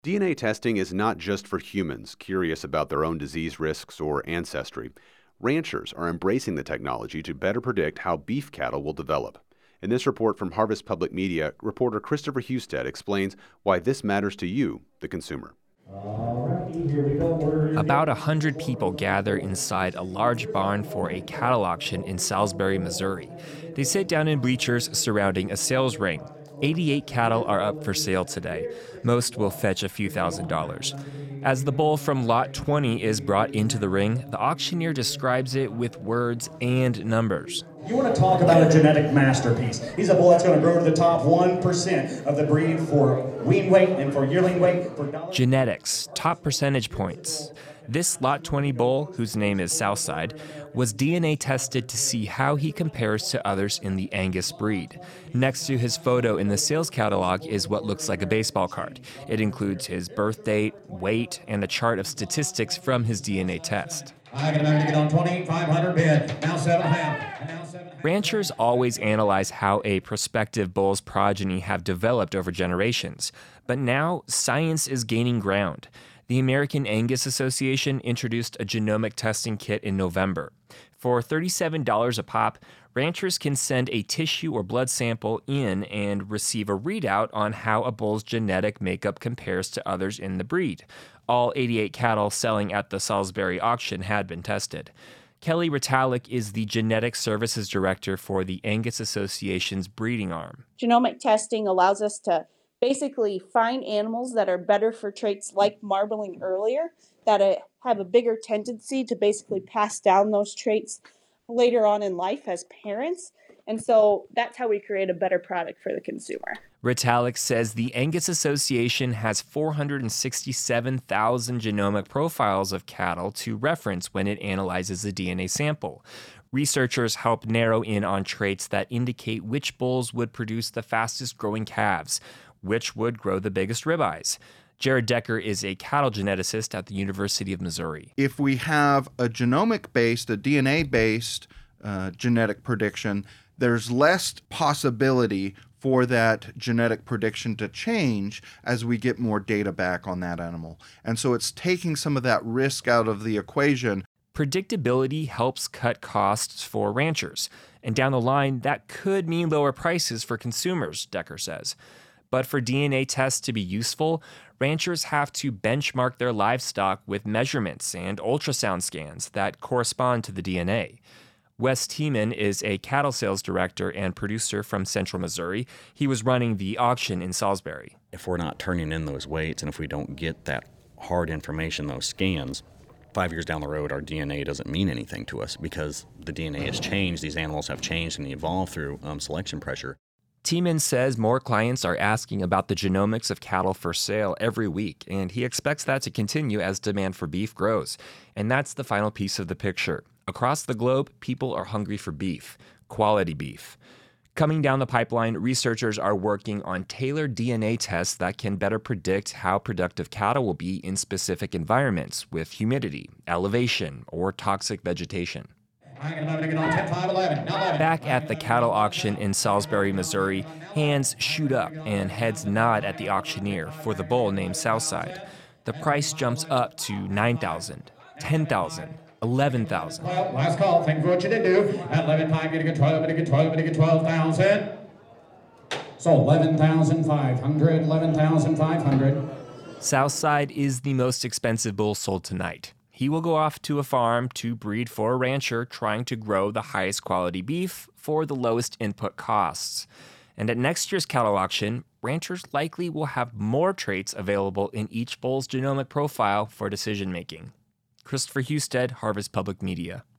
DNA testing is not just for humans curious about their own disease risks or ancestry. Ranchers are embracing the technology to better predict how beef cattle will develop. In this report from Harvest Public Media, reporter Christopher Husted explains why this matters to you, the consumer. About 100 people gather inside a large barn for a cattle auction in Salisbury, Missouri. They sit down in bleachers surrounding a sales ring. 88 cattle are up for sale today. Most will fetch a few $1,000s. As the bull from Lot 20 is brought into the ring, the auctioneer describes it with words and numbers. You want to talk about a genetic masterpiece. He's a bull that's going to grow to the top 1% of the breed for wean weight and for yearling weight. Genetics, top percentage points. This Lot 20 bull, whose name is Southside, was DNA tested to see how he compares to others in the Angus breed. Next to his photo in the sales catalog is what looks like a baseball card. It includes his birth date, weight, and a chart of statistics from his DNA test. I got to get on 2,500 bid. Now 7.5. Ranchers always analyze how a prospective bull's progeny have developed over generations. But now, science is gaining ground. The American Angus Association introduced a genomic testing kit in November. For $37 a pop, ranchers can send a tissue or blood sample in and receive a readout on how a bull's genetic makeup compares to others in the breed. All 88 cattle selling at the Salisbury auction had been tested. Kelly Ritalik is the Genetic Services Director for the Angus Association's breeding arm. Genomic testing allows us to basically find animals that are better for traits like marbling earlier, that have a bigger tendency to basically pass down those traits later on in life as parents. And so that's how we create a better product for the consumer. Ritalik says the Angus Association has 467,000 genomic profiles of cattle to reference when it analyzes a DNA sample. Researchers help narrow in on traits that indicate which bulls would produce the fastest growing calves, which would grow the biggest ribeyes. Jared Decker is a cattle geneticist at the University of Missouri. If we have a genomic-based, a DNA-based genetic prediction, there's less possibility for that genetic prediction to change as we get more data back on that animal. And so it's taking some of that risk out of the equation. Predictability helps cut costs for ranchers. And down the line, that could mean lower prices for consumers, Decker says. But for DNA tests to be useful, ranchers have to benchmark their livestock with measurements and ultrasound scans that correspond to the DNA. Wes Tiemann is a cattle sales director and producer from Central Missouri. He was running the auction in Salisbury. If we're not turning in those weights and if we don't get that hard information, those scans, 5 years down the road, our DNA doesn't mean anything to us because the DNA has changed. These animals have changed and evolved through selection pressure. Tiemann says more clients are asking about the genomics of cattle for sale every week, and he expects that to continue as demand for beef grows. And that's the final piece of the picture. Across the globe, people are hungry for beef, quality beef. Coming down the pipeline, researchers are working on tailored DNA tests that can better predict how productive cattle will be in specific environments with humidity, elevation, or toxic vegetation. Back at the cattle auction in Salisbury, Missouri, hands shoot up and heads nod at the auctioneer for the bull named Southside. The price jumps up to $9,000, $10,000, $11,000. Well, last call. Thank you for what you did do. At 11.5, you get 12,000. So 11,500, 11,500. Southside is the most expensive bull sold tonight. He will go off to a farm to breed for a rancher trying to grow the highest quality beef for the lowest input costs. And at next year's cattle auction, ranchers likely will have more traits available in each bull's genomic profile for decision making. Christopher Husted, Harvest Public Media.